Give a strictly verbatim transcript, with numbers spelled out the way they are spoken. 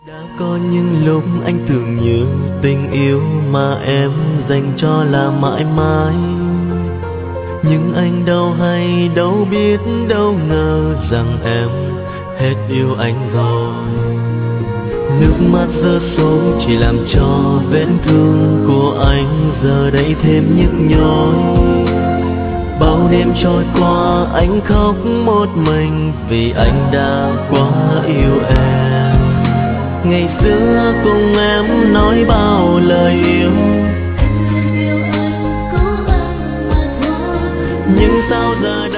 Đã có những lúc anh tưởng như tình yêu mà em dành cho là mãi mãi, nhưng anh đâu hay đâu biết đâu ngờ rằng em hết yêu anh rồi. Nước mắt rơi xuống chỉ làm cho vết thương của anh giờ đây thêm nhức nhối. Bao đêm trôi qua anh khóc một mình vì anh đã quá yêu em. Ngày xưa cùng em nói bao lời yêu, nhưng sao giờ đây